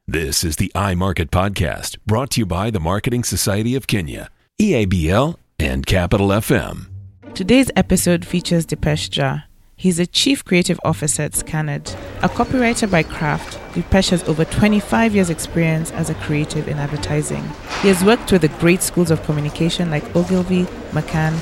This is the iMarket Podcast, brought to you by the Marketing Society of Kenya, EABL, and Capital FM. Today's episode features Dipesh Jha. He's a Chief Creative Officer at Scannet. A copywriter by craft, Dipesh has over 25 years' experience as a creative in advertising. He has worked with the great schools of communication like Ogilvy, McCann,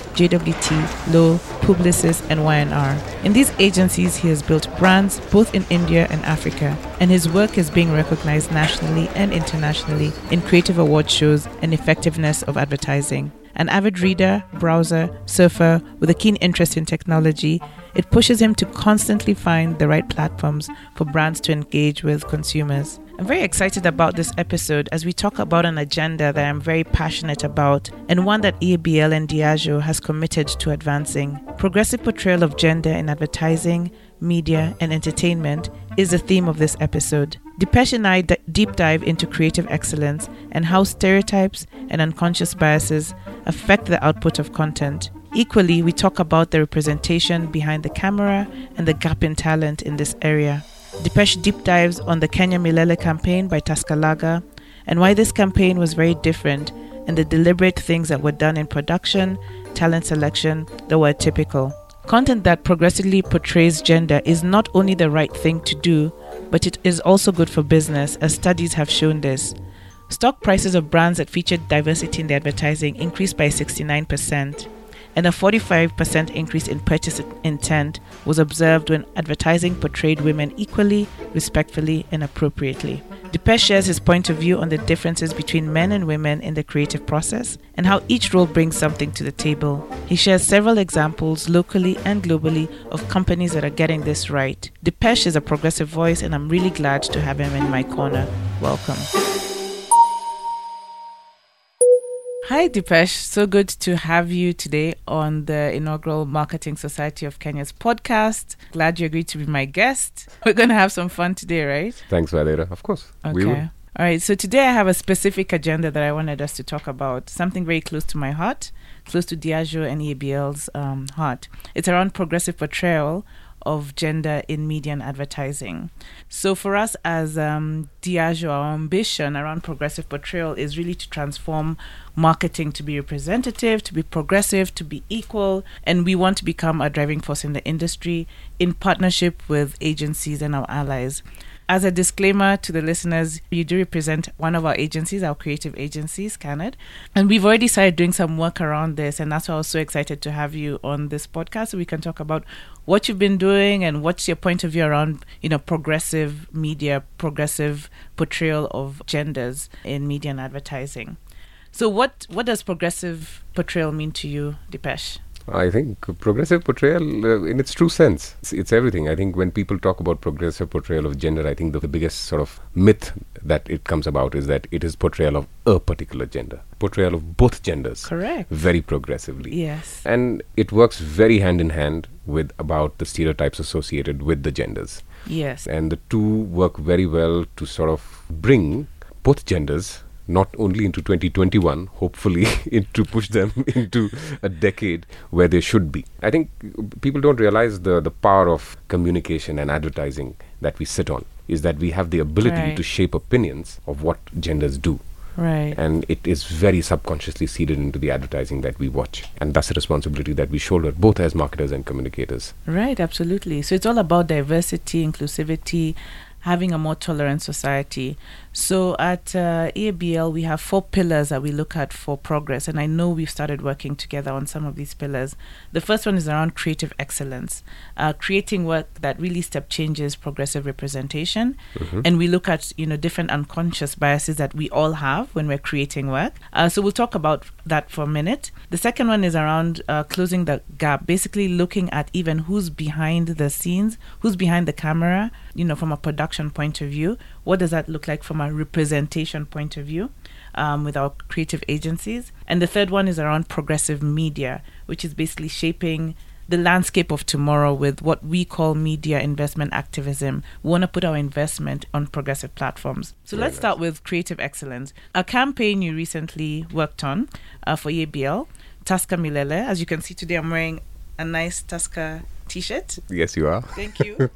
JWT, Lowe, Publicis, and Y&R. In these agencies, he has built brands both in India and Africa, and his work is being recognized nationally and internationally in creative award shows and effectiveness of advertising. An avid reader, browser, surfer with a keen interest in technology, it pushes him to constantly find the right platforms for brands to engage with consumers. I'm very excited about this episode as we talk about an agenda that I'm very passionate about and one that EABL and Diageo has committed to advancing. Progressive portrayal of gender in advertising, media, and entertainment is the theme of this episode. Dipesh and I deep dive into creative excellence and how stereotypes and unconscious biases affect the output of content. Equally, we talk about the representation behind the camera and the gap in talent in this area. Dipesh deep dives on the Kenya Milele campaign by Tusker Lager and why this campaign was very different and the deliberate things that were done in production, talent selection that were typical. Content that progressively portrays gender is not only the right thing to do, but it is also good for business, as studies have shown this. Stock prices of brands that featured diversity in their advertising increased by 69%, and a 45% increase in purchase intent was observed when advertising portrayed women equally, respectfully, and appropriately. Dipesh shares his point of view on the differences between men and women in the creative process and how each role brings something to the table. He shares several examples locally and globally of companies that are getting this right. Dipesh is a progressive voice and I'm really glad to have him in my corner. Welcome. Hi Dipesh, so good to have you today on the inaugural Marketing Society of Kenya's podcast. Glad you agreed to be my guest. We're going to have some fun today, right? Thanks, Valera. Of course. Okay. We will. All right, so today I have a specific agenda that I wanted us to talk about, something very close to my heart, close to Diageo and EABL's heart. It's around progressive portrayal of gender in media and advertising. So for us as Diageo, our ambition around progressive portrayal is really to transform marketing to be representative, to be progressive, to be equal, and we want to become a driving force in the industry in partnership with agencies and our allies. As a disclaimer to the listeners, you do represent one of our agencies, our creative agency, Scannet, and we've already started doing some work around this, and that's why I was so excited to have you on this podcast so we can talk about what you've been doing and what's your point of view around, progressive media, progressive portrayal of genders in media and advertising. So what does progressive portrayal mean to you, Dipesh? I think progressive portrayal, in its true sense, it's everything. I think when people talk about progressive portrayal of gender, I think the biggest sort of myth that it comes about is that it is portrayal of a particular gender. Portrayal of both genders. Correct. Very progressively. Yes. And it works very hand in hand with about the stereotypes associated with the genders. Yes. And the two work very well to sort of bring both genders not only into 2021, hopefully, to push them into a decade where they should be. I think people don't realize the power of communication and advertising that we sit on, is that we have the ability to shape opinions of what genders do. Right. And it is very subconsciously seeded into the advertising that we watch. And that's a responsibility that we shoulder, both as marketers and communicators. Right, absolutely. So it's all about diversity, inclusivity, having a more tolerant society. So at EABL, we have 4 pillars that we look at for progress. And I know we've started working together on some of these pillars. The first one is around creative excellence, creating work that really step changes progressive representation. Mm-hmm. And we look at, different unconscious biases that we all have when we're creating work. So we'll talk about that for a minute. The second one is around closing the gap, basically looking at even who's behind the scenes, who's behind the camera, from a production point of view. What does that look like from a representation point of view with our creative agencies? And the third one is around progressive media, which is basically shaping the landscape of tomorrow with what we call media investment activism. We want to put our investment on progressive platforms. So let's start with creative excellence. A campaign you recently worked on for EABL, Tusker Milele. As you can see today, I'm wearing a nice Tusker t-shirt. Yes, you are. Thank you.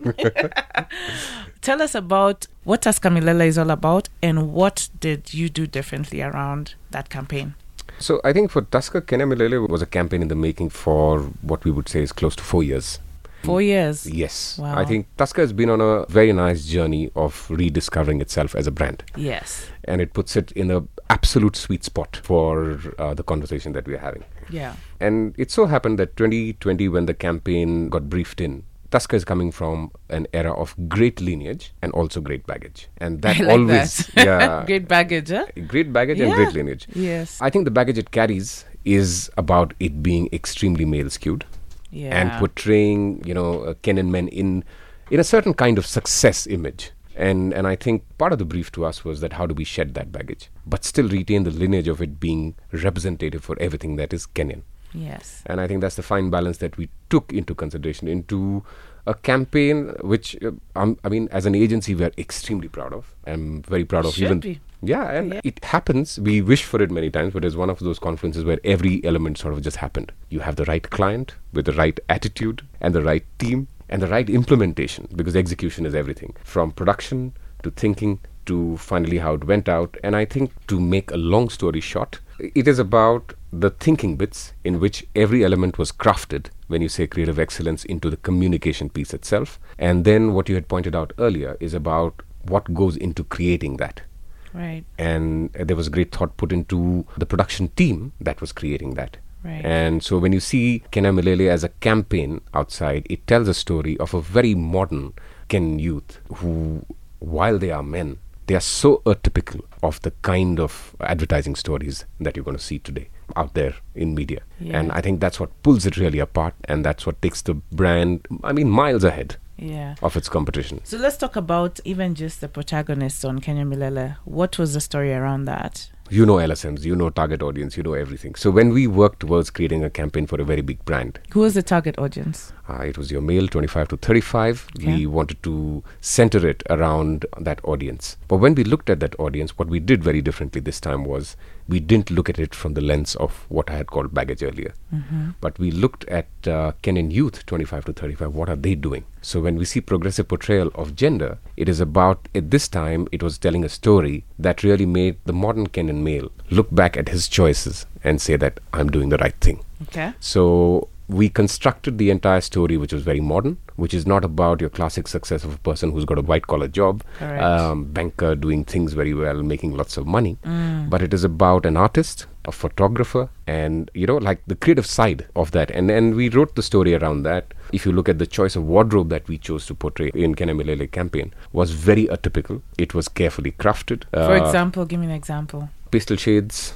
Tell us about what Tusker Milele is all about and what did you do differently around that campaign? So I think for Tusker, Kenya Milele was a campaign in the making for what we would say is close to 4 years. 4 years? Yes. Wow. I think Tusker has been on a very nice journey of rediscovering itself as a brand. Yes. And it puts it in the absolute sweet spot for the conversation that we're having. Yeah. And it so happened that 2020, when the campaign got briefed in, Tusker is coming from an era of great lineage and also great baggage. And that I like always... that. Yeah. Great baggage, huh? Great baggage and great lineage. Yes. I think the baggage it carries is about it being extremely male-skewed. Yeah. And portraying, Kenyan men in a certain kind of success image. And I think part of the brief to us was that how do we shed that baggage, but still retain the lineage of it being representative for everything that is Kenyan. Yes. And I think that's the fine balance that we took into consideration into a campaign which, as an agency, we're extremely proud of. I'm very proud of Should be. Yeah, and it happens. We wish for it many times, but it's one of those conferences where every element sort of just happened. You have the right client with the right attitude and the right team and the right implementation, because execution is everything. From production to thinking to finally how it went out. And I think, to make a long story short, it is about the thinking bits in which every element was crafted when you say creative excellence into the communication piece itself. And then what you had pointed out earlier is about what goes into creating that. Right. And there was great thought put into the production team that was creating that. Right. And so when you see Kenya Milele as a campaign outside, it tells a story of a very modern Kenyan youth who, while they are men, they are so atypical of the kind of advertising stories that you're going to see today out there in media. Yeah. And I think that's what pulls it really apart, and that's what takes the brand, miles ahead of its competition. So let's talk about even just the protagonists on Kenya Milele. What was the story around that? You know LSMs, you know target audience, you know everything. So when we worked towards creating a campaign for a very big brand. Who was the target audience? It was your male, 25 to 35. Okay. We wanted to center it around that audience. But when we looked at that audience, what we did very differently this time was we didn't look at it from the lens of what I had called baggage earlier. Mm-hmm. But we looked at Kenyan youth, 25 to 35, what are they doing? So when we see progressive portrayal of gender, it is about, at this time, it was telling a story that really made the modern Kenyan male look back at his choices and say that I'm doing the right thing. Okay. So we constructed the entire story, which was very modern, which is not about your classic success of a person who's got a white-collar job, banker doing things very well, making lots of money. But it is about an artist, a photographer, and, like the creative side of that. And we wrote the story around that. If you look at the choice of wardrobe that we chose to portray in Kenya Milele campaign, was very atypical. It was carefully crafted. For example, give me an example. Pastel shades.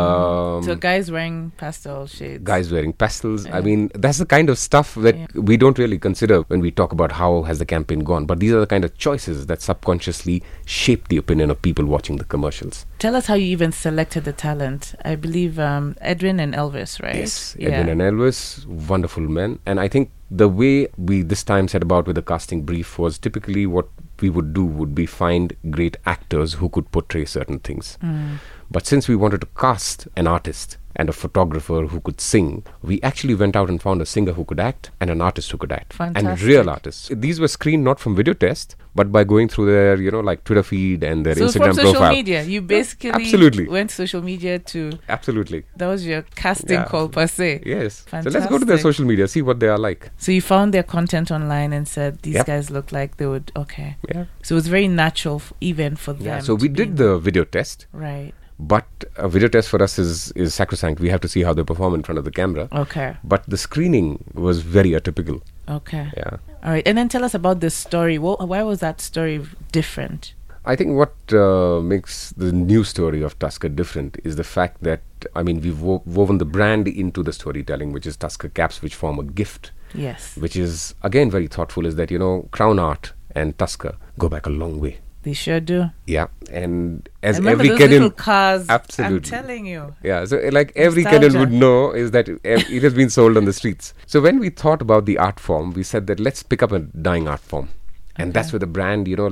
So guys wearing pastel shades. Guys wearing pastels. That's the kind of stuff that we don't really consider when we talk about how has the campaign gone. But these are the kind of choices that subconsciously shape the opinion of people watching the commercials. Tell us how you even selected the talent. I believe Edwin and Elvis, right? Yes, Edwin and Elvis, wonderful men. And I think the way we this time set about with the casting brief was typically what we would do would be find great actors who could portray certain things. But since we wanted to cast an artist and a photographer who could sing, we actually went out and found a singer who could act and an artist who could act. Fantastic. And real artists. These were screened not from video test, but by going through their, Twitter feed and their Instagram from social profile. Media, you basically Absolutely. went to social media to... Absolutely. That was your casting call per se. Yes. Fantastic. So let's go to their social media, see what they are like. So you found their content online and said, these Yep. guys look like they would... Okay. Yeah. So it was very natural even for them. Yeah. So we did the video test. Right. But a video test for us is sacrosanct. We have to see how they perform in front of the camera. Okay. But the screening was very atypical. Okay. Yeah. All right. And then tell us about this story. Why was that story different? I think what makes the new story of Tusker different is the fact that, we've woven the brand into the storytelling, which is Tusker caps, which form a gift. Yes. Which is, again, very thoughtful, is that, Crown Art and Tusker go back a long way. They sure do. Yeah, and as I remember every those Kenyan, little cars. absolutely, I'm telling you. Yeah, so like every Nostalgia. Kenyan would know is that it has been sold on the streets. So when we thought about the art form, we said that let's pick up a dying art form, and that's where the brand,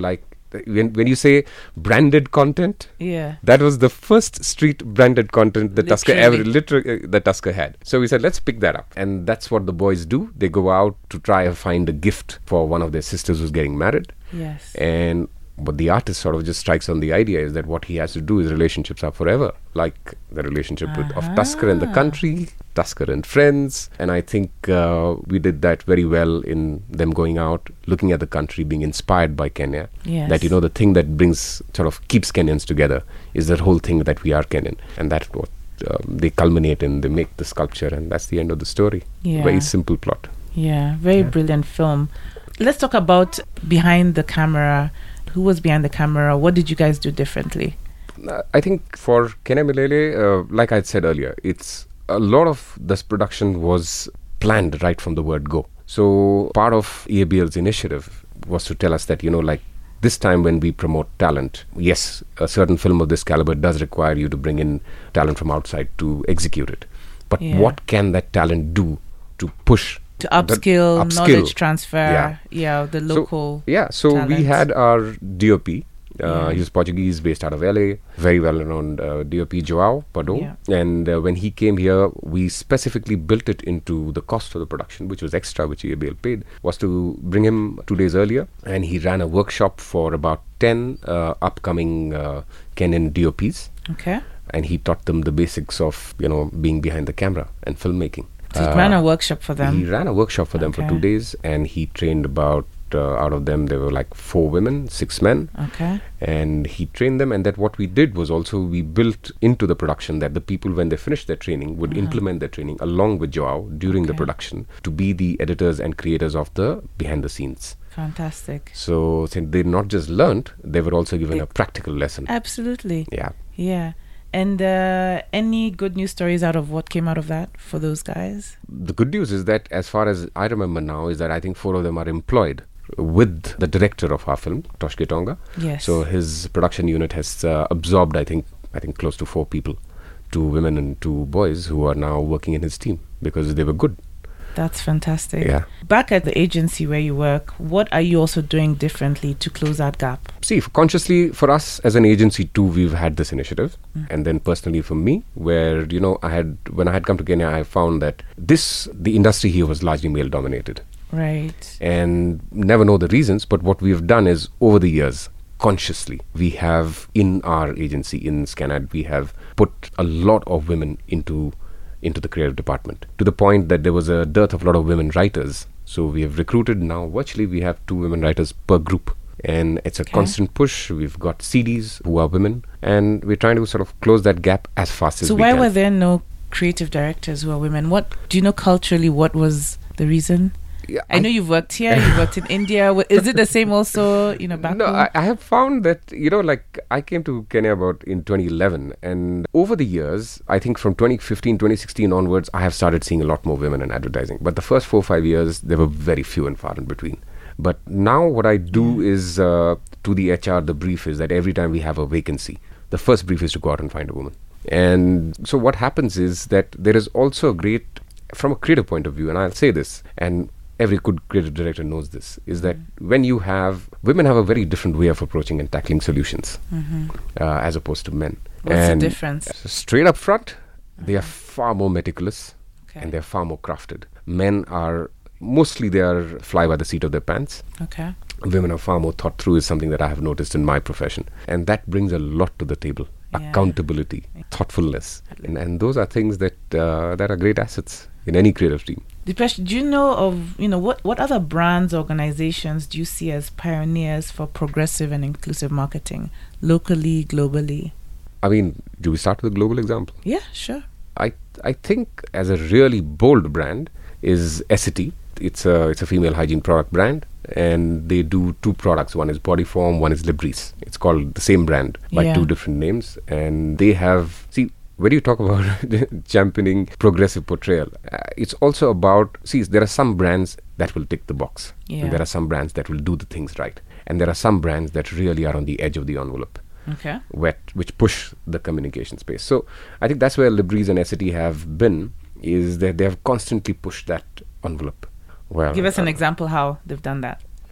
when you say branded content, Yeah. that was the first street branded content that Literally. that Tusker had. So we said, let's pick that up. And that's what the boys do. They go out to try and find a gift for one of their sisters who's getting married. Yes. And what the artist sort of just strikes on the idea is that what he has to do is relationships are forever, like the relationship of Tusker and the country, Tusker and friends. And I think we did that very well in them going out, looking at the country, being inspired by Kenya. Yes. That, the thing that keeps Kenyans together is that whole thing that we are Kenyan. And that's what they culminate in. They make the sculpture, and that's the end of the story. Yeah. Very simple plot. Yeah, very brilliant film. Let's talk about behind the camera. Who was behind the camera? What did you guys do differently? I think for Kenya Milele, like I said earlier, it's a lot of this production was planned right from the word go. So part of EABL's initiative was to tell us that, this time when we promote talent, yes, a certain film of this caliber does require you to bring in talent from outside to execute it. But what can that talent do to push? To upskill, knowledge transfer, the local So talent. we had our DOP. He was Portuguese, based out of LA, very well-known DOP, João Pardo. Yeah. And when he came here, we specifically built it into the cost of the production, which was extra, which EABL paid, was to bring him 2 days earlier. And he ran a workshop for about 10 upcoming Kenyan DOPs. Okay. And he taught them the basics of, being behind the camera and filmmaking. So he ran a workshop for them? He ran a workshop for them for 2 days, and he trained about, out of them, there were like 4 women, 6 men. Okay. And he trained them, and that what we did was also we built into the production that the people, when they finished their training, would implement their training along with Joao during the production to be the editors and creators of the behind the scenes. Fantastic. So they not just learned, they were also given a practical lesson. Absolutely. Yeah. Yeah. And any good news stories out of what came out of that for those guys? The good news is that, as far as I remember now, is that I think 4 of them are employed with the director of our film, Tosh Gitonga. Yes. So his production unit has absorbed, I think close to 4 people, 2 women and 2 boys, who are now working in his team because they were good. That's fantastic. Yeah. Back at the agency where you work, what are you also doing differently to close that gap? See, consciously for us as an agency too, we've had this initiative. And then personally for me, where, when I had come to Kenya, I found that the industry here was largely male dominated. Right. And never know the reasons, but what we've done is, over the years, consciously, we have in our agency, in Scanad, we have put a lot of women into the creative department, to the point that there was a dearth of a lot of women writers. So we have recruited now, virtually we have 2 women writers per group. And it's a constant push. We've got CDs who are women, and we're trying to sort of close that gap as fast as we can. So why were there no creative directors who are women? What do you know culturally? What was the reason? Yeah, I know you've worked here, you've worked in India. Is it the same also, back No, home? I have found that, I came to Kenya about in 2011, and over the years, I think from 2015, 2016 onwards, I have started seeing a lot more women in advertising. But the first 4 or 5 years, there were very few and far in between. But now what I do is, to the HR, the brief is that every time we have a vacancy, the first brief is to go out and find a woman. And so what happens is that there is also from a creative point of view, and I'll say this, and every good creative director knows this, is that when you have, women have a very different way of approaching and tackling solutions as opposed to men. What's the difference? Straight up front, they are far more meticulous and they're far more crafted. Men are, mostly they are fly by the seat of their pants. Okay. Women are far more thought through, is something that I have noticed in my profession. And that brings a lot to the table. Accountability, thoughtfulness. And those are things that are great assets in any creative team. Dipesh, do you know of, what other brands, organizations do you see as pioneers for progressive and inclusive marketing, locally, globally? I mean, do we start with a global example? Yeah, sure. I think as a really bold brand is Essity. It's a female hygiene product brand, and they do 2 products. One is Bodyform, one is Libris. It's called the same brand by 2 different names, and they have, when you talk about championing progressive portrayal, it's also about, there are some brands that will tick the box, and there are some brands that will do the things right, and there are some brands that really are on the edge of the envelope. Okay. Which push the communication space. So I think that's where Libris and Essity have been, is that they have constantly pushed that envelope. Well, give us an example how they've done that.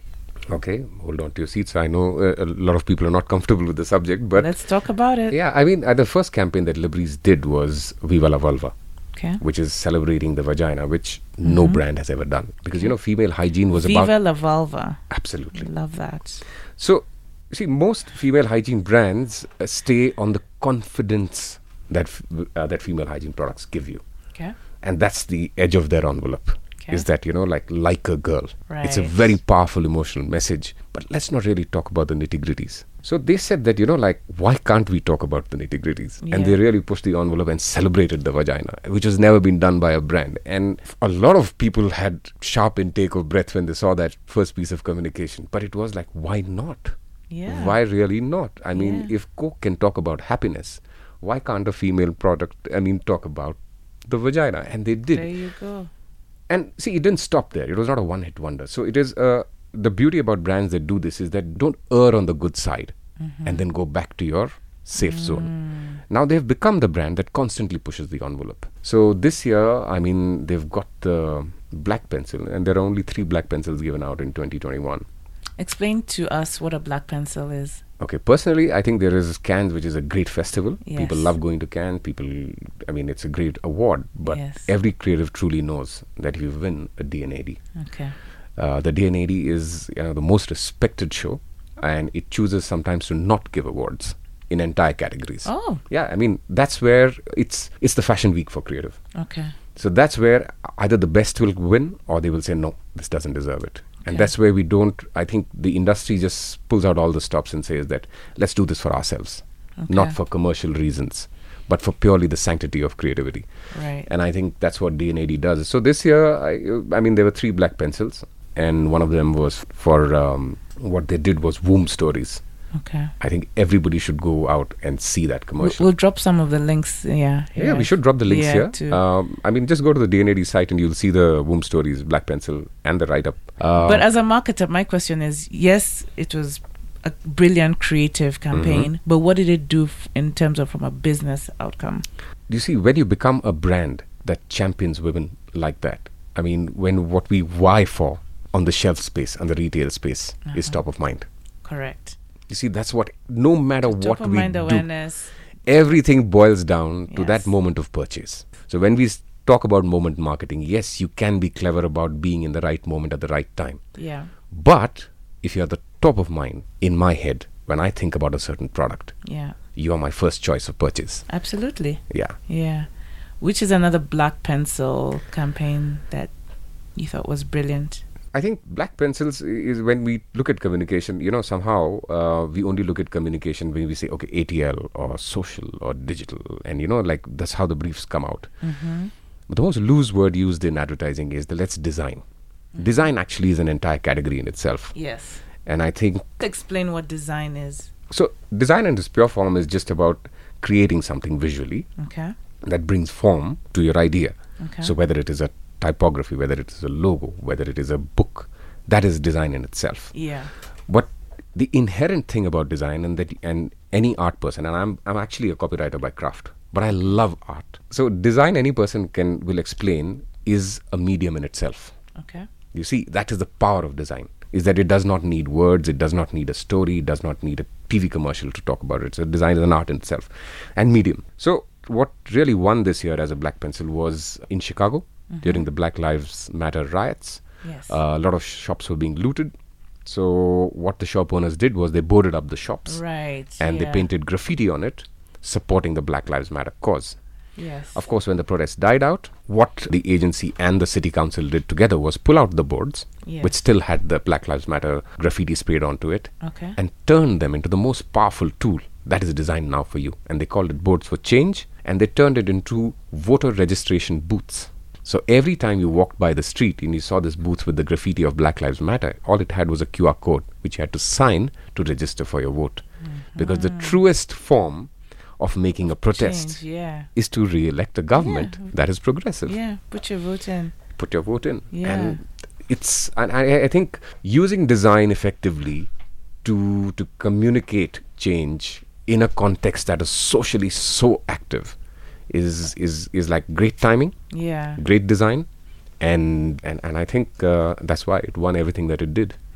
Okay, hold on to your seats. I know a lot of people are not comfortable with the subject, but Let's talk about it. yeah, I mean, the first campaign that Libreeze did was Viva la Vulva, Okay. which is celebrating the vagina, which no brand has ever done. Because, female hygiene was Viva about... la vulva. Absolutely. Love that. So, see, most female hygiene brands stay on the confidence that that female hygiene products give you. Okay. And that's the edge of their envelope. Okay. Is that, like a girl. It's a Right. very powerful emotional message. But let's not really talk about the nitty-gritties. So they said that, why can't we talk about the nitty-gritties? And they Yeah. really pushed the envelope and celebrated the vagina, which has never been done by a brand. And a lot of people had sharp intake of breath when they saw that first piece of communication. But it was like, why not? Yeah. Why really not? I mean, Yeah. if Coke can talk about happiness, why can't a female product, talk about the vagina? And they did. There you go. And see, it didn't stop there. It was not a one-hit wonder. So it is the beauty about brands that do this is that don't err on the good side and then go back to your safe zone. Now they've become the brand that constantly pushes the envelope. So this year, I mean, they've got the black pencil, and there are only 3 black pencils given out in 2021. Explain to us what a black pencil is. Okay, personally, I think there is Cannes, which is a great festival. People Yes. love going to Cannes. It's a great award. But Yes. every creative truly knows that if you win a D&AD, Okay. the D&AD is the most respected show, and it chooses sometimes to not give awards in entire categories. Oh, Yeah, I mean, that's where it's the fashion week for creative. okay. So that's where either the best will win or they will say, no, this doesn't deserve it. And Okay. that's where I think the industry just pulls out all the stops and says that let's do this for ourselves, not Okay. for commercial reasons, but for purely the sanctity of creativity. Right. And I think that's what D&AD does. So this year, I mean, there were 3 black pencils, and one of them was for what they did was womb stories. Okay. I think everybody should go out and see that commercial. We'll drop some of the links. Yeah. Yeah, we should drop the links Yeah, here. to- I mean, just go to the D&AD site and you'll see the womb stories, black pencil, and the write-up. But as a marketer, my question is, yes, it was a brilliant creative campaign, but what did it do in terms of from a business outcome? You see, when you become a brand that champions women like that, I mean, when what we vie for on the shelf space and the retail space is top of mind. Correct. You see, that's what, no matter Top what of we mind do, awareness. everything boils down to that Yes. moment of purchase. So when we talk about moment marketing, yes, you can be clever about being in the right moment at the right time. Yeah. But if you're the top of mind in my head, when I think about a certain product, Yeah. you are my first choice of purchase. Absolutely. Yeah. Yeah. Which is another black pencil campaign that you thought was brilliant. I think black pencils is when we look at communication, somehow we only look at communication when we say, okay, ATL or social or digital. And, like that's how the briefs come out. But the most loose word used in advertising is the let's design. Design actually is an entire category in itself. Yes. And I think, Explain what design is. so design in its pure form is just about creating something visually Okay. that brings form to your idea. Okay. So whether it is a typography, whether it is a logo, whether it is a book, that is design in itself. Yeah. But the inherent thing about design and any art person, and I'm actually a copywriter by craft, but I love art. So design, any person will explain, is a medium in itself. Okay. You see, that is the power of design, is that it does not need words, it does not need a story, it does not need a TV commercial to talk about it. So design is an art in itself and medium. So what really won this year as a black pencil was in Chicago during the Black Lives Matter riots. Yes. A lot of shops were being looted. So what the shop owners did was they boarded up the shops Right. and yeah. they painted graffiti on it supporting the Black Lives Matter cause. Yes. Of course, when the protests died out, what the agency and the city council did together was pull out the boards, Yes. which still had the Black Lives Matter graffiti sprayed onto it, Okay. and turn them into the most powerful tool that is designed now for you. And they called it Boards for Change, and they turned it into voter registration booths. So every time you walked by the street and you saw this booth with the graffiti of Black Lives Matter, all it had was a QR code which you had to sign to register for your vote. Because the truest form of making a protest Change, yeah. is to re-elect a government Yeah. that is progressive. Yeah. Put your vote in. Put your vote in. Yeah. And I think using design effectively to communicate change in a context that is socially so active is like great timing, Yeah. great design, and I think that's why it won everything that it did.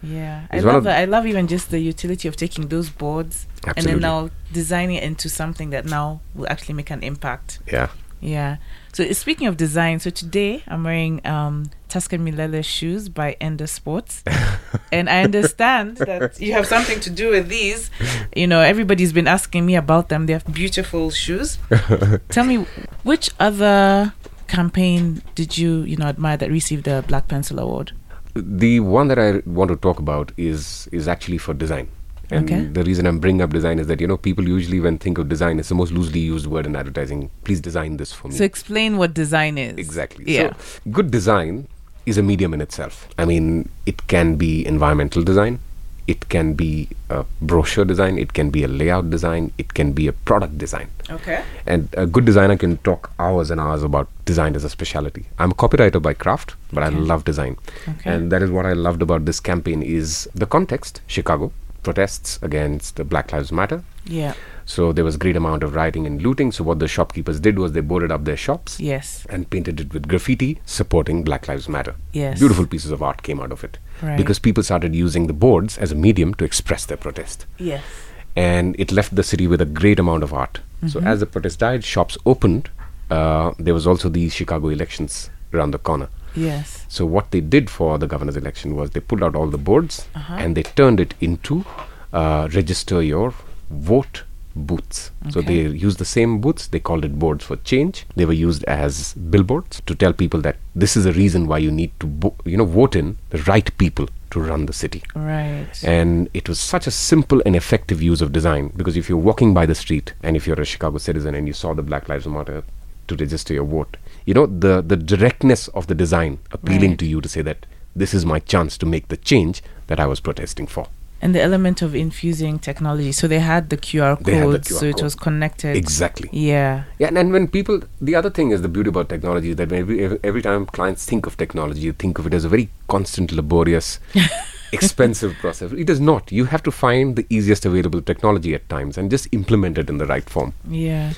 Yeah, I It's one love of- it. I love even just the utility of taking those boards and Absolutely. then now designing it into something that now will actually make an impact. Yeah. Yeah. So speaking of design, so today I'm wearing Tuscan Milele shoes by Ender Sports. And I understand that you have something to do with these. You know, everybody's been asking me about them. They have beautiful shoes. Tell me, which other campaign did you admire that received the Black Pencil Award? The one that I want to talk about is actually for design. And Okay. the reason I'm bringing up design is that, people usually when think of design, it's the most loosely used word in advertising. Please design this for me. So explain what design is. Exactly. Yeah. So, good design is a medium in itself. I mean, it can be environmental design, it can be a brochure design, it can be a layout design, it can be a product design. Okay. And a good designer can talk hours and hours about design as a specialty. I'm a copywriter by craft, but Okay. I love design. Okay. And that is what I loved about this campaign is the context, Chicago, protests against the Black Lives Matter. Yeah. So there was great amount of rioting and looting. So what the shopkeepers did was they boarded up their shops Yes. and painted it with graffiti supporting Black Lives Matter. Yes. Beautiful pieces of art came out of it. Right. Because people started using the boards as a medium to express their protest. Yes. And it left the city with a great amount of art. So as the protest died, shops opened. There was also the Chicago elections around the corner. Yes. So what they did for the governor's election was they pulled out all the boards and they turned it into register your vote booths. So Okay. they used the same booths. They called it boards for change. They were used as billboards to tell people that this is the reason why you need to vote in the right people to run the city. Right. And it was such a simple and effective use of design, because if you're walking by the street and if you're a Chicago citizen and you saw the Black Lives Matter to register your vote, the directness of the design appealing Right. to you to say that this is my chance to make the change that I was protesting for. And the element of infusing technology. So they had the QR They had the code, QR so it code. was connected. Exactly. Yeah. Yeah, and when people, the other thing is the beauty about technology is that every time clients think of technology, you think of it as a very constant, laborious, expensive process. It is not. You have to find the easiest available technology at times and just implement it in the right form. Yeah.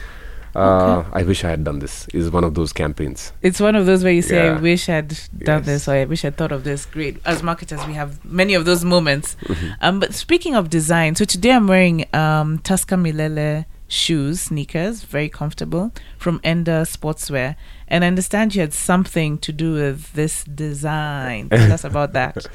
I wish I had done this is one of those campaigns. It's one of those where you say, I Yeah. wish I'd done Yes. this, or I wish I'd thought of this. Great. As marketers, we have many of those moments. But speaking of design, so today I'm wearing Tuscan Milele shoes, sneakers, very comfortable, from Ender Sportswear. And I understand you had something to do with this design. Tell us about that.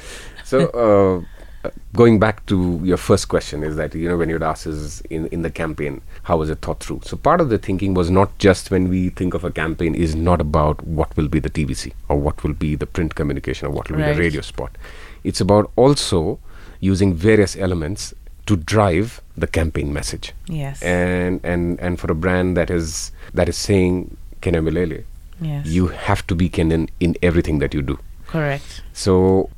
So, going back to your first question is that, when you'd ask us in the campaign, how was it thought through? So part of the thinking was not just when we think of a campaign is not about what will be the TVC or what will be the print communication or what will be Right. the radio spot. It's about also using various elements to drive the campaign message. Yes. And for a brand that is saying Kenya Milele, Yes. you have to be Kenyan in everything that you do. Correct. So,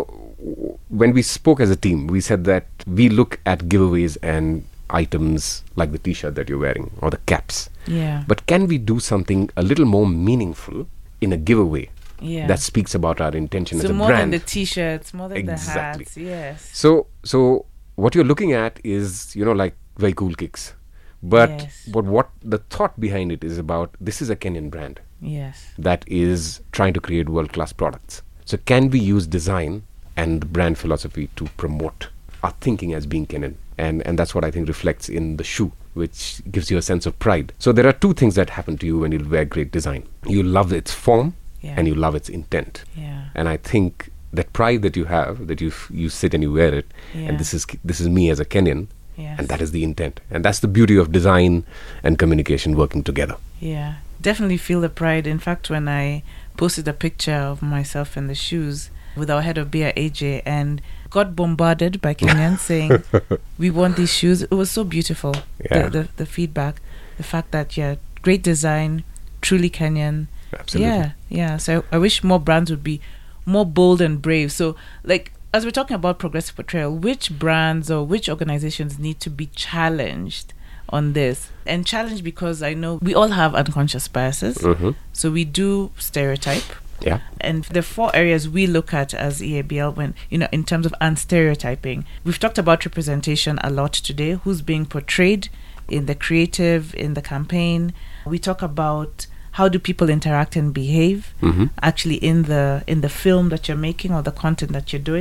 when we spoke as a team, we said that we look at giveaways and items like the t-shirt that you're wearing or the caps. Yeah. But can we do something a little more meaningful in a giveaway Yeah. that speaks about our intention So as a more brand? than the t-shirts, more than Exactly. the hats. Yes. So what you're looking at is, like very cool kicks. But Yes. what the thought behind it is about, this is a Kenyan brand Yes. that is trying to create world-class products. So can we use design and the brand philosophy to promote our thinking as being Kenyan? And that's what I think reflects in the shoe, which gives you a sense of pride. So there are two things that happen to you when you wear great design. You love its form Yeah. and you love its intent. Yeah. And I think that pride that you have, that you sit and you wear it, Yeah. and this is me as a Kenyan, Yes. and that is the intent. And that's the beauty of design and communication working together. Yeah, definitely feel the pride. In fact, when I posted a picture of myself in the shoes with our head of beer, AJ, and got bombarded by Kenyans saying, we want these shoes. It was so beautiful, Yeah. the feedback, the fact that, great design, truly Kenyan. Absolutely. Yeah. So I wish more brands would be more bold and brave. So, as we're talking about progressive portrayal, which brands or which organizations need to be challenged on this? And challenged because I know we all have unconscious biases. So we do stereotype. Yeah. And the 4 areas we look at as EABL when, in terms of unstereotyping. We've talked about representation a lot today, who's being portrayed in the creative, in the campaign. We talk about how do people interact and behave actually in the film that you're making or the content that you're doing.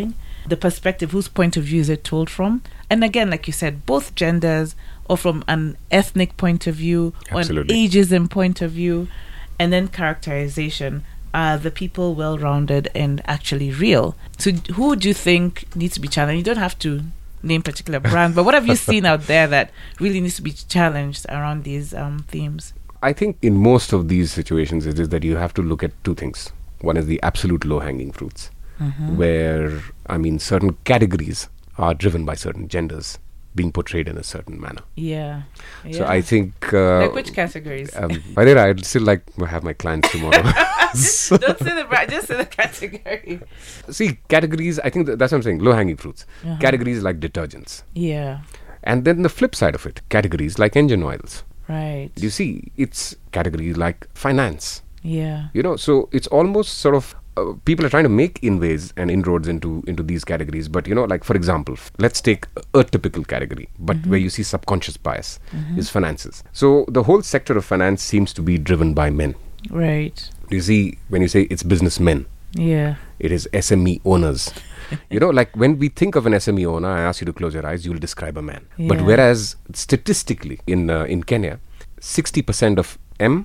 the perspective, whose point of view is it told from? And again, like you said, both genders, or from an ethnic point of view, or an ageism point of view, and then characterization. Are the people well-rounded and actually real? So who do you think needs to be challenged? You don't have to name particular brands, but what have you seen out there that really needs to be challenged around these themes? I think in most of these situations, it is that you have to look at two things. One is the absolute low-hanging fruits, where, certain categories are driven by certain genders being portrayed in a certain manner. Yeah. So I think... like which categories? I'd still like to have my clients tomorrow. Don't say the brand, just say the category. See, categories, I think that's what I'm saying, low-hanging fruits. Categories like detergents. Yeah. And then the flip side of it, categories like engine oils. Right. You see, it's categories like finance. Yeah. So it's almost sort of people are trying to make inroads into these categories. But, like, for example, let's take a typical category, but where you see subconscious bias is finances. So the whole sector of finance seems to be driven by men. Right. You see, when you say it's businessmen, yeah, it is SME owners. Like when we think of an SME owner, I ask you to close your eyes, you'll describe a man. Yeah. But whereas statistically in Kenya, 60% of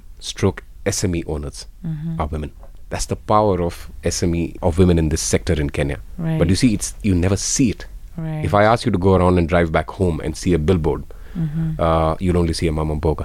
M/SME owners are women. That's the power of SME, of women in this sector in Kenya. Right. But you see, you never see it. Right. If I ask you to go around and drive back home and see a billboard, you'll only see a mama mboga.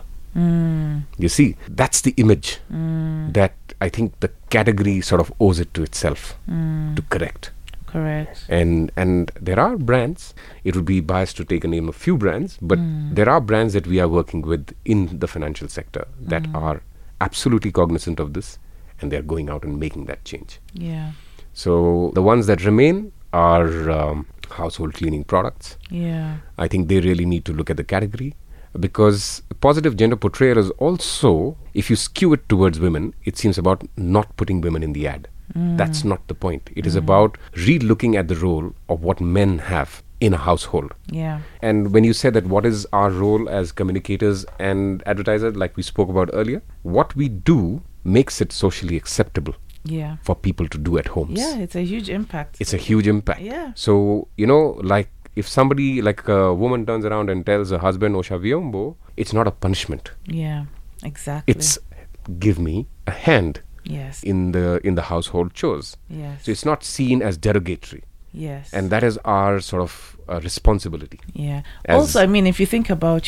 You see, that's the image that I think the category sort of owes it to itself to correct. Correct. And there are brands, it would be biased to take a name of few brands, but there are brands that we are working with in the financial sector that are absolutely cognizant of this, and they're going out and making that change. Yeah. So the ones that remain are household cleaning products. Yeah. I think they really need to look at the category, because positive gender portrayal is also, if you skew it towards women, it seems about not putting women in the ad. That's not the point. It is about re-looking at the role of what men have in a household. Yeah. And when you said that what is our role as communicators and advertisers, like we spoke about earlier, what we do makes it socially acceptable for people to do at homes. Yeah, it's a huge impact. It's a huge impact. Yeah. So, like if somebody, like a woman turns around and tells her husband, Osha Vyombo, it's not a punishment. Yeah, exactly. It's give me a hand. Yes. In the household chores. Yes. So it's not seen as derogatory. Yes. And that is our sort of responsibility. Yeah. Also, if you think about,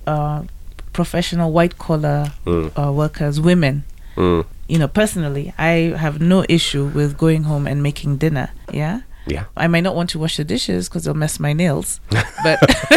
professional white collar workers, women, personally, I have no issue with going home and making dinner. Yeah. Yeah. I might not want to wash the dishes because they'll mess my nails, but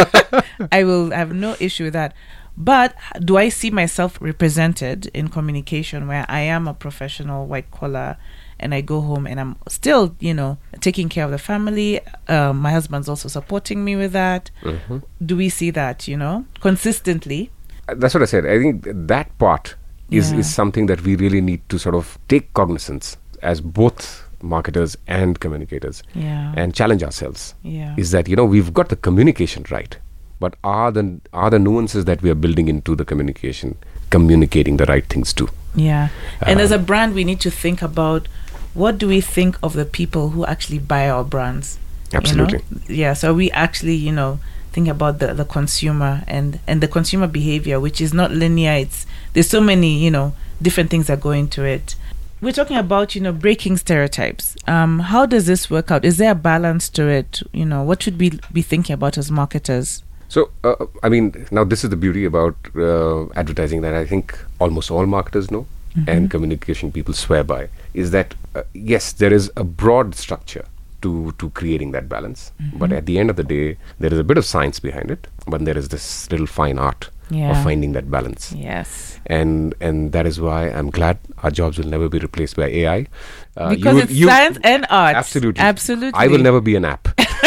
I will have no issue with that. But do I see myself represented in communication where I am a professional white collar and I go home and I'm still, taking care of the family? My husband's also supporting me with that. Do we see that, consistently? That's what I said. I think that part is something that we really need to sort of take cognizance as both marketers and communicators and challenge ourselves. Is that, we've got the communication right. But are the nuances that we are building into the communication communicating the right things too? Yeah. And as a brand, we need to think about, what do we think of the people who actually buy our brands? Absolutely. Yeah. So we actually, think about the consumer and the consumer behavior, which is not linear. There's so many, different things that go into it. We're talking about, breaking stereotypes. How does this work out? Is there a balance to it? What should we be thinking about as marketers? So, now this is the beauty about advertising that I think almost all marketers know and communication people swear by, is that, yes, there is a broad structure to creating that balance. But at the end of the day, there is a bit of science behind it, but there is this little fine art of finding that balance. Yes. And that is why I'm glad our jobs will never be replaced by AI. Because it's science and art. Absolutely. Absolutely. I will never be an app.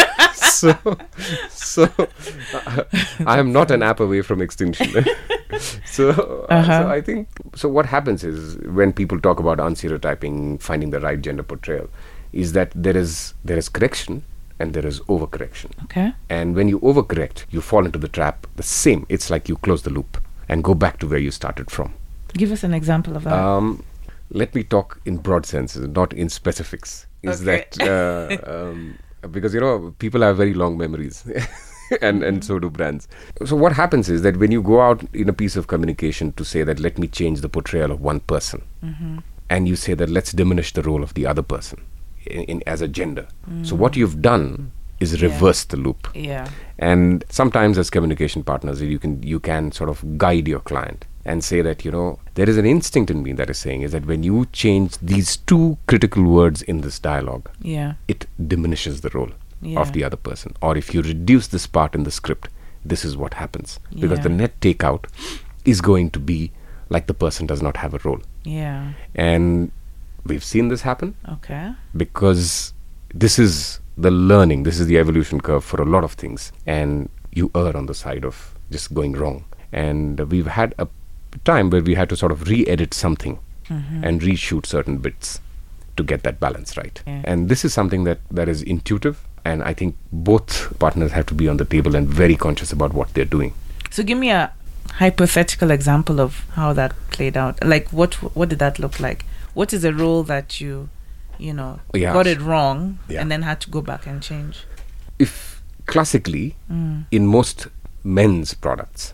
So I am not an app away from extinction. So I think, so what happens is when people talk about unstereotyping, finding the right gender portrayal, is that there is correction and there is overcorrection. Okay. And when you overcorrect, you fall into the trap. The same. It's like you close the loop and go back to where you started from. Give us an example of that. Let me talk in broad senses, not in specifics. Is that because people have very long memories. And so do brands. So what happens is that when you go out in a piece of communication to say that let me change the portrayal of one person, and you say that let's diminish the role of the other person in as a gender. So what you've done is reverse the loop. Yeah. And sometimes as communication partners, you can sort of guide your client and say that, there is an instinct in me that is saying is that when you change these two critical words in this dialogue, it diminishes the role of the other person. Or if you reduce this part in the script, this is what happens. Because the net takeout is going to be like the person does not have a role. Yeah. And we've seen this happen. Okay. Because this is the learning, this is the evolution curve for a lot of things. And you err on the side of just going wrong. And we've had a time where we had to sort of re-edit something and reshoot certain bits to get that balance right. Yeah. And this is something that is intuitive. And I think both partners have to be on the table and very conscious about what they're doing. So give me a hypothetical example of how that played out. Like what did that look like? What is a role that you got it wrong and then had to go back and change? If classically, in most men's products,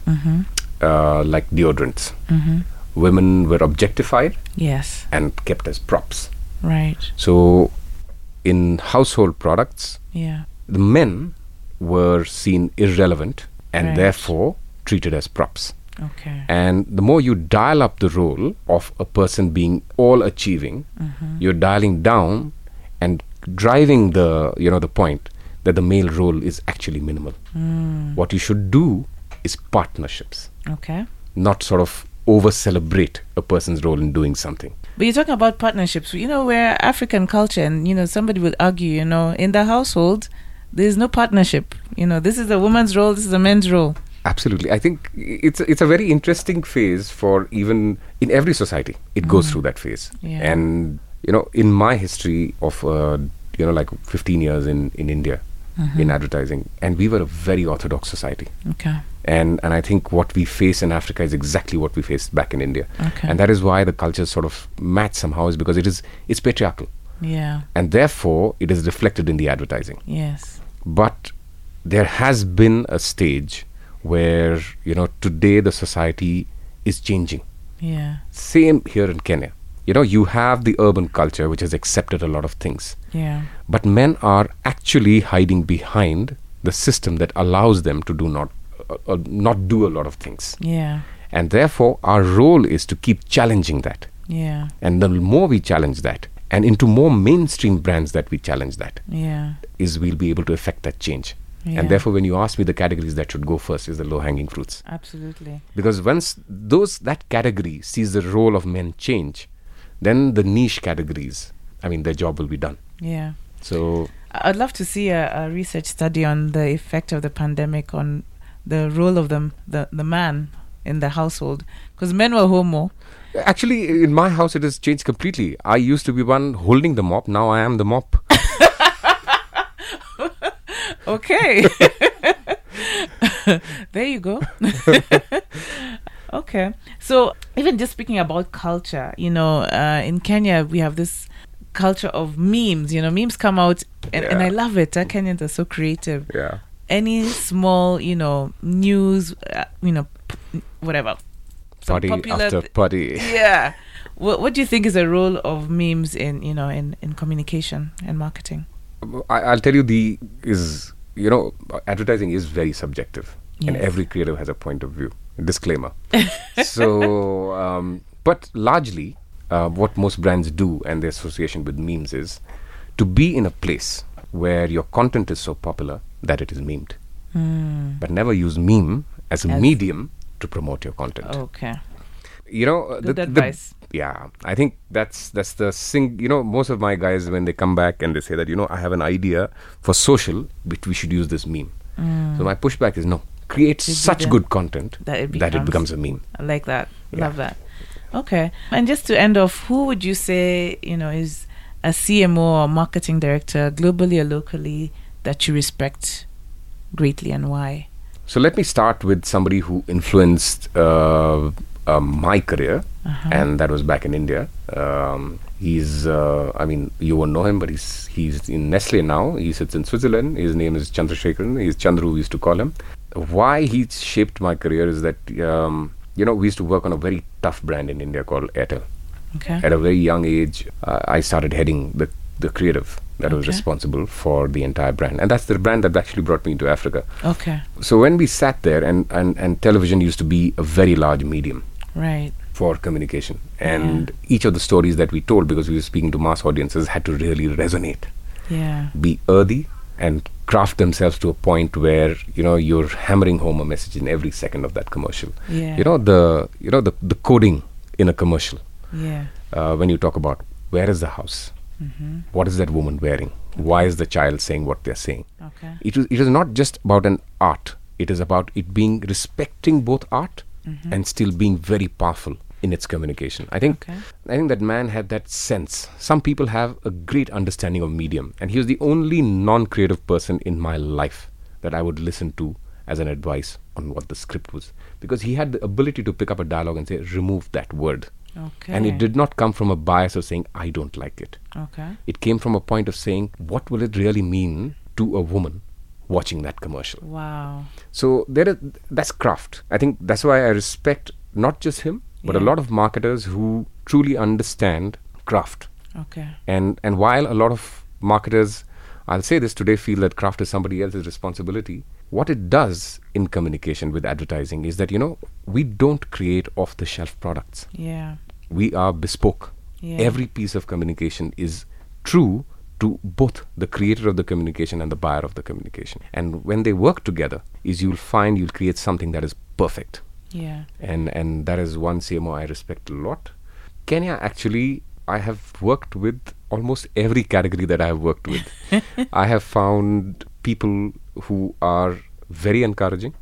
like deodorants, women were objectified and kept as props. Right. So in household products, the men were seen irrelevant and therefore treated as props. Okay. And the more you dial up the role of a person being all achieving, you're dialing down and driving the point that the male role is actually minimal. What you should do is partnerships. Okay. Not sort of over-celebrate a person's role in doing something. But you're talking about partnerships. We're African culture, and somebody would argue, in the household, there's no partnership. This is a woman's role, this is a man's role. Absolutely. I think it's a very interesting phase for even in every society. It goes through that phase. Yeah. And, in my history of, like 15 years in India, in advertising, and we were a very orthodox society. Okay. And I think what we face in Africa is exactly what we faced back in India. Okay. And that is why the cultures sort of match somehow, is because it's patriarchal. Yeah. And therefore, it is reflected in the advertising. Yes. But there has been a stage where, today the society is changing. Yeah. Same here in Kenya. You have the urban culture which has accepted a lot of things. Yeah. But men are actually hiding behind the system that allows them to not do a lot of things. Yeah. And therefore, our role is to keep challenging that. Yeah. And the more we challenge that, and into more mainstream brands that we challenge that, is we'll be able to affect that change. Yeah. And therefore, when you ask me the categories that should go first, is the low-hanging fruits. Absolutely. Because once that category sees the role of men change, then the niche categories, their job will be done. Yeah. So I'd love to see a research study on the effect of the pandemic on the role of the man in the household, because men were homo. Actually, in my house, it has changed completely. I used to be one holding the mop. Now I am the mop. Okay. There you go. Okay. So even just speaking about culture, in Kenya, we have this culture of memes. Memes come out and I love it. Kenyans are so creative. Yeah. Any small, news, whatever. Party after party. Yeah. What do you think is the role of memes in communication and marketing? I'll tell you, advertising is very subjective. Yes. And every creative has a point of view. Disclaimer. So, but largely, what most brands do and their association with memes is to be in a place where your content is so popular that it is memed. But never use meme as a medium to promote your content. Okay. Good advice. I think that's the thing. Most of my guys, when they come back and they say that, I have an idea for social, but we should use this meme. So my pushback is no. Create such good content that it becomes a meme. I like that. Love that. Okay. And just to end off, who would you say, is a CMO or marketing director, globally or locally, that you respect greatly, and why? So let me start with somebody who influenced a my career, and that was back in India. He's, you won't know him, but he's in Nestle now. He sits in Switzerland. His name is Chandrasekharan. He's Chandru, we used to call him. Why he shaped my career is that, we used to work on a very tough brand in India called Airtel. Okay. At a very young age, I started heading the creative that was responsible for the entire brand. And that's the brand that actually brought me to Africa. Okay. So when we sat there, and television used to be a very large medium. Right. For communication. And each of the stories that we told, because we were speaking to mass audiences, had to really resonate. Yeah. Be earthy and craft themselves to a point where, you're hammering home a message in every second of that commercial. Yeah. The coding in a commercial. Yeah. When you talk about where is the house? What is that woman wearing? Why is the child saying what they're saying? Okay. It is not just about an art. It is about it being respecting both art and still being very powerful in its communication. I think that man had that sense. Some people have a great understanding of medium, and he was the only non-creative person in my life that I would listen to as an advice on what the script was, because he had the ability to pick up a dialogue and say, remove that word. Okay. And it did not come from a bias of saying, I don't like it. Okay. It came from a point of saying, what will it really mean to a woman watching that commercial? Wow. So that's craft. I think that's why I respect not just him, but a lot of marketers who truly understand craft. Okay. And while a lot of marketers, I'll say this today, feel that craft is somebody else's responsibility, what it does in communication with advertising is that, we don't create off-the-shelf products. Yeah. We are bespoke. Yeah. Every piece of communication is true to both the creator of the communication and the buyer of the communication. And when they work together, you'll create something that is perfect. Yeah. And that is one CMO I respect a lot. Kenya, actually, I have worked with almost every category that I have worked with. I have found people who are very encouraging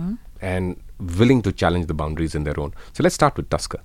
and willing to challenge the boundaries in their own. So let's start with Tusker.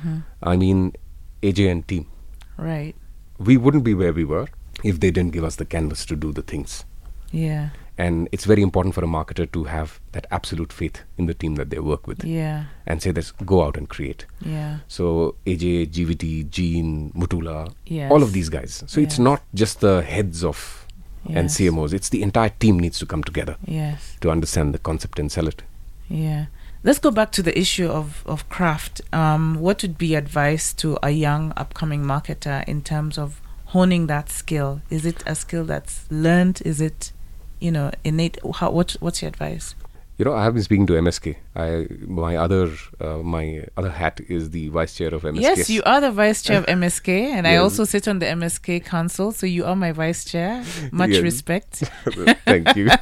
AJ and team. Right. We wouldn't be where we were if they didn't give us the canvas to do the things. Yeah. And it's very important for a marketer to have that absolute faith in the team that they work with. Yeah. And say this, go out and create. Yeah. So AJ, GVT, Gene, Mutula, Yes. all of these guys. So it's not just the heads of and CMOs. It's the entire team needs to come together to understand the concept and sell it. Yeah. Let's go back to the issue of craft. What would be advice to a young upcoming marketer in terms of honing that skill? Is it a skill that's learned? Is it, innate? What's your advice? I have been speaking to MSK. My other hat is the vice chair of MSK. Yes, you are the vice chair of MSK, and I also sit on the MSK council, so you are my vice chair. Much respect. Thank you.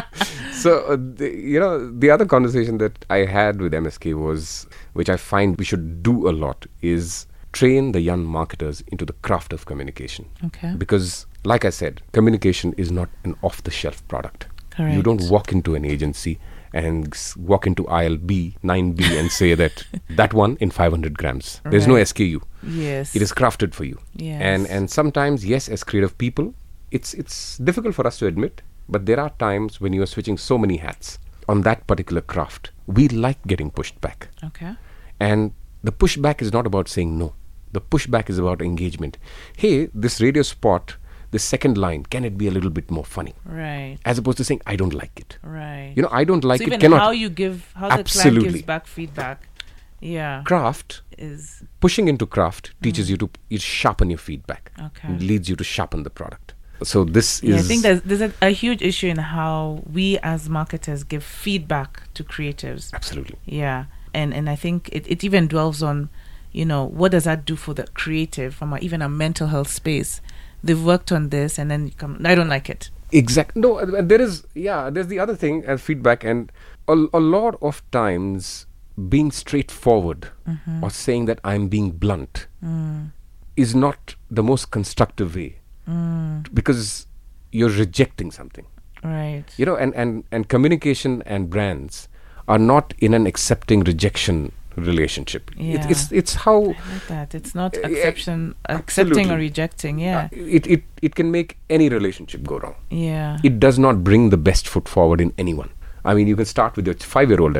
So, the other conversation that I had with MSK was, which I find we should do a lot, is train the young marketers into the craft of communication. Okay. Because, like I said, communication is not an off-the-shelf product. Correct. You don't walk into an agency and walk into aisle B, 9B and say that one in 500 grams. There's no SKU. Yes. It is crafted for you. Yes. And sometimes, yes, as creative people, it's difficult for us to admit, but there are times when you are switching so many hats on that particular craft. We like getting pushed back. Okay. And the pushback is not about saying no. The pushback is about engagement. Hey, this radio spot, the second line, can it be a little bit more funny? Right. As opposed to saying, I don't like it. Right. I don't like so it. Even Cannot. how the client gives back feedback. Yeah. Craft is pushing into craft teaches you to sharpen your feedback. Okay. And leads you to sharpen the product. So this is. I think there's a huge issue in how we as marketers give feedback to creatives. Absolutely. Yeah. And I think it even dwells on, what does that do for the creative from even a mental health space? They've worked on this and then I don't like it. Exactly. No, there's the other thing as feedback, and a lot of times being straightforward or saying that I'm being blunt is not the most constructive way because you're rejecting something. Right. And communication and brands are not in an accepting rejection relationship. Yeah. It's how I like that. It's not accepting absolutely. Or rejecting. Yeah. It can make any relationship go wrong. Yeah. It does not bring the best foot forward in anyone. I mean, you can start with your 5-year-old at home.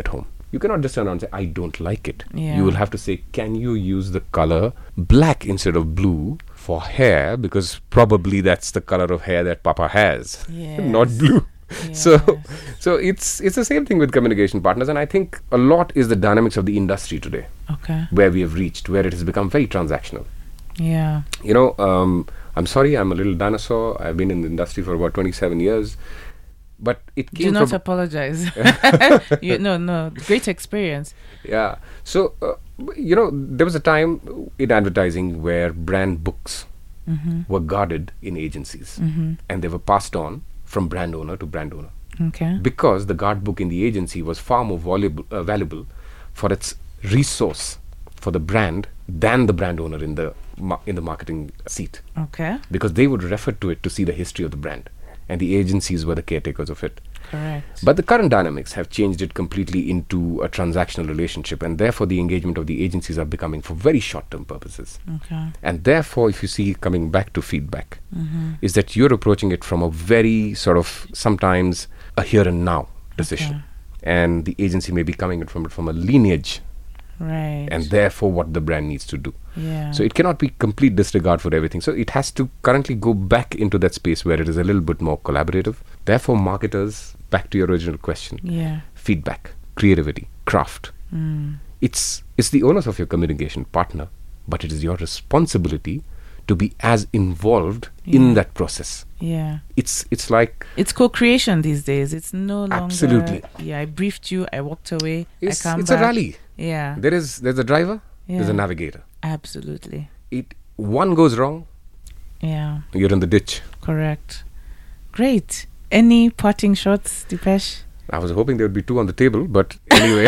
you cannot just turn around and say, I don't like it. Yeah. You will have to say, can you use the color black instead of blue for hair? Because probably that's the color of hair that Papa has, not blue. Yes. So it's the same thing with communication partners, and I think a lot is the dynamics of the industry today, Okay. where we have reached, where it has become very transactional. Yeah. You know, I'm sorry, I'm a little dinosaur. I've been in the industry for about 27 years. But it came Do not from... apologize. No. Great experience. Yeah. So, you know, there was a time in advertising where brand books were guarded in agencies. And they were passed on from brand owner to brand owner. Okay. Because the guard book in the agency was far more valuable for its resource for the brand than the brand owner in the marketing seat. Okay. Because they would refer to it to see the history of the brand. And the agencies were the caretakers of it. Correct. But the current dynamics have changed it completely into a transactional relationship, and therefore the engagement of the agencies are becoming for very short-term purposes. Okay. And therefore, if you see, coming back to feedback, is that you're approaching it from a very sort of sometimes a here and now decision. Okay. And the agency may be coming from a lineage, Right. and therefore what the brand needs to do. Yeah. So it cannot be complete disregard for everything. So it has to currently go back into that space where it is a little bit more collaborative. Therefore, marketers, back to your original question, feedback, creativity, craft. It's the onus of your communication partner, but it is your responsibility to be as involved in that process. Yeah. It's like... It's co-creation these days. It's no longer... Absolutely. Yeah, I briefed you, I walked away, It's I come a back. rally. Yeah. There's a driver, there's Yeah. a navigator. Absolutely. One goes wrong, Yeah. you're in the ditch. Correct. Great. Any parting shots, Dipesh? I was hoping there would be two on the table, but anyway.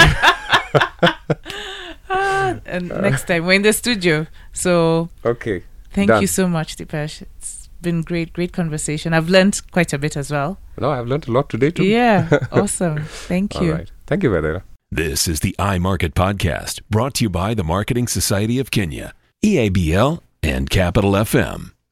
And next time we're in the studio. So Okay. thank Done. you so much, Dipesh. It's been great conversation. I've learned quite a bit as well. No, I've learned a lot today too. Yeah. Awesome. Thank All you. right. Thank you, Vedera. This is the iMarket Podcast, brought to you by the Marketing Society of Kenya, EABL, and Capital FM.